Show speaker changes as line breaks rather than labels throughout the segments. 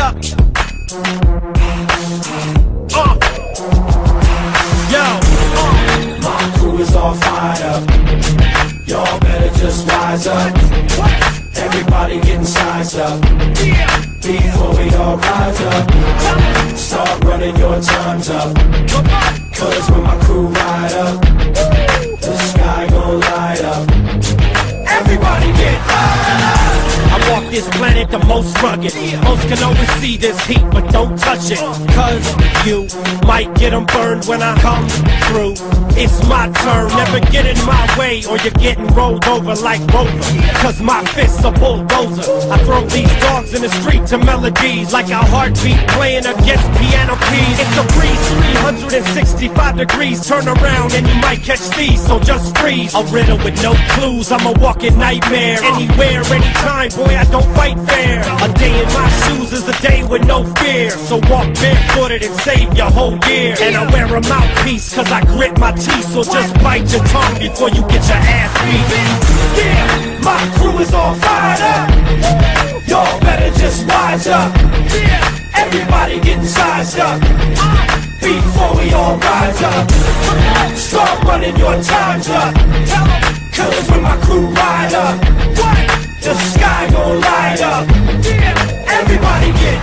up.
My crew is all fired up. Y'all better just wise up. Everybody getting sized up. Before we all rise up, start running your times up. Cause when my crew ride up, the sky gon' light up. Everybody get
I walk this planet the most rugged. Most can always see this heat, but don't touch it. Cause you might get them burned when I come through. It's my turn, never get in my way, or you're getting rolled over like Rover. Cause my fists are bulldozer. I throw these dogs in the street to melodies like a heartbeat playing against piano keys. It's a breeze, 365 degrees. Turn around and you might catch these, so just freeze. A riddle with no clues, I'm a walking nightmare. Anywhere, anytime, boy, I don't fight fair. A day in my shoes is a day with no fear. So walk barefooted and save your whole year. And I wear a mouthpiece cause I grit my teeth. So just bite your tongue before you get your ass beat.
Yeah, my crew is all fired up. Y'all better just wise up. Everybody getting sized up. Before we all rise up, start running your times up. Cause when my crew ride up, the sky gon' light up. Everybody get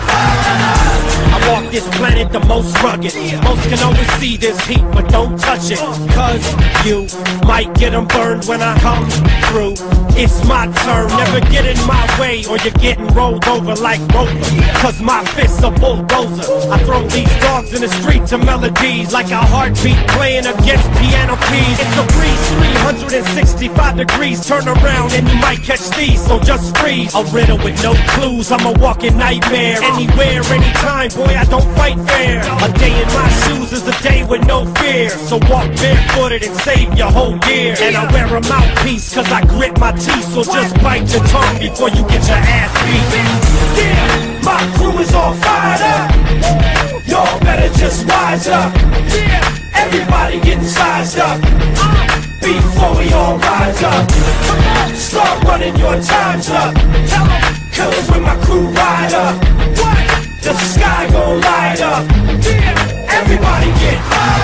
I walk this planet the most rugged. Most can always see this heat, but don't touch it. Cause you might get them burned when I come through. It's my turn, never get in my way, or you're getting rolled over like Rover. Cause my fists are bulldozer. I throw these dogs in the street to melodies like a heartbeat playing against piano keys. It's a breeze, 365 degrees. Turn around and you might catch these, so just freeze. A riddle with no clues, I'm a walking nightmare. Anywhere, anytime, boy, I don't fight fair. A day in my shoes is a day with no fear. So walk barefooted and save your whole year. And I wear a mouthpiece cause I grit my teeth. So just bite your tongue before you get your ass beat.
Yeah, my crew is all fired up. Y'all better just wise up. Everybody getting sized up. Before we all rise up, start running your times up. Cause when my crew ride up, the sky gon' light up. Everybody get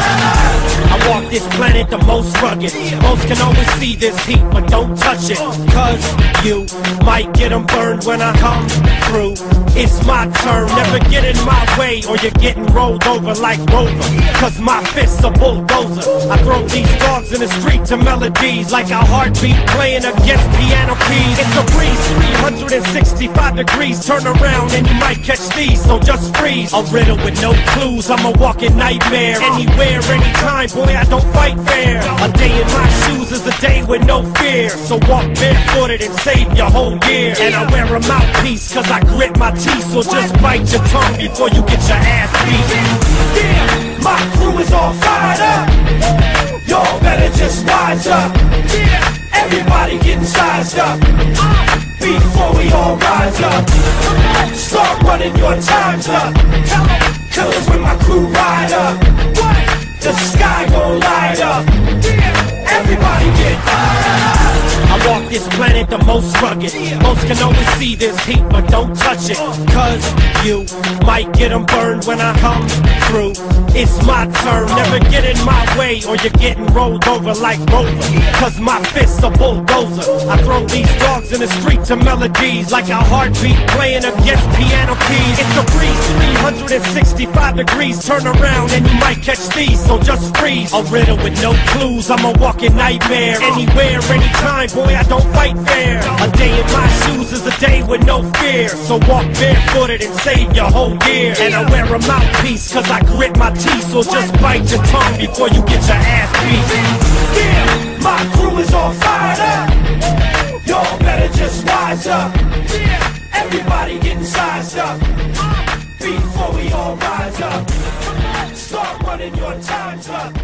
I walk this planet the most rugged. Most can always see this heat, but don't touch it. Cause you might get them burned when I come through. It's my turn, never get in my way, or you're getting rolled over like Rover. Cause my fists are bulldozer. I throw these dogs in the street to melodies like a heartbeat playing against piano keys. It's a breeze, 365 degrees. Turn around and you might catch these, so just freeze. A riddle with no clues, I'm a walking nightmare. Anywhere, anytime, boy, I don't fight fair. A day in my shoes is a day with no fear. So walk barefooted and save your whole year. And I wear a mouthpiece cause I grit my teeth. So just bite your tongue before you get your ass beat.
Yeah, my crew is all fired up. Y'all better just wise up. Everybody getting sized up. Before we all rise up, start running your times up. Cause when my crew ride up, the sky gon' light up. Everybody get
I walk this planet the most rugged. Most can always see this heat, but don't touch it. Cause you might get them burned when I come through. It's my turn, never get in my way, or you're getting rolled over like Rover. Cause my fists are bulldozer. I throw these dogs in the street to melodies like a heartbeat playing against piano keys. It's a breeze, 365 degrees. Turn around and you might catch these, so just freeze. A riddle with no clues, I'm a walking nightmare. Anywhere, anytime, boy, I don't fight fair. A day in my shoes is a day with no fear. So walk barefooted and save your whole year. And I wear a mouthpiece cause I grit my teeth. So just bite your tongue before you get your ass beat.
Yeah, my crew is all fired up. Y'all better just wise up. Everybody getting sized up. Before we all rise up, start running your times up.